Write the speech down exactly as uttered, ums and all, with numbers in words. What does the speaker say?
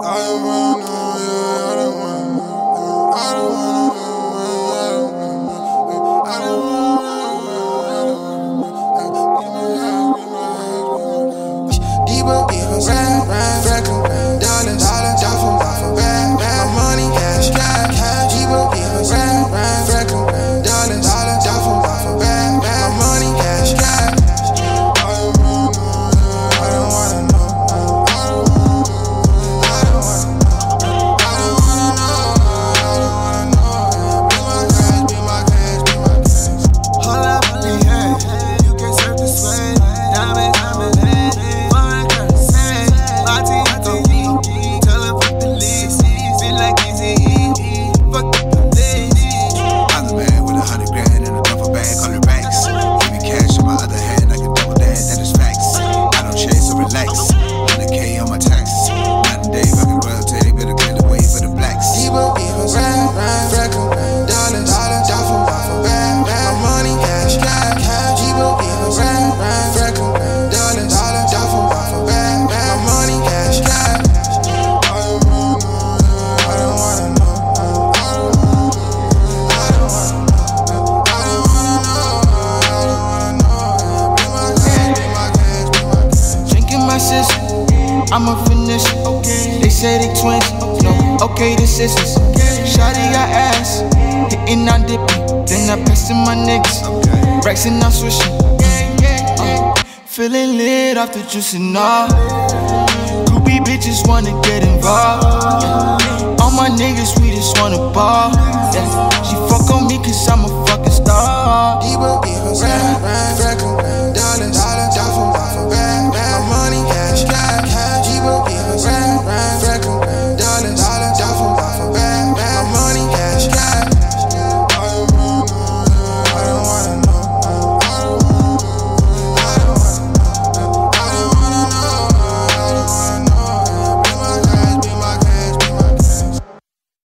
I'm a finish. Okay. They say they twins. No, okay, the sisters. Shawty got ass, hitting on dipping. Then I pass to my niggas. Racks and I'm swishing. Uh, feeling lit off the juice and all. Groupie bitches wanna get involved. Yeah. All my niggas, we just wanna ball. Yeah. She fuck on me cause I'm a fucking star.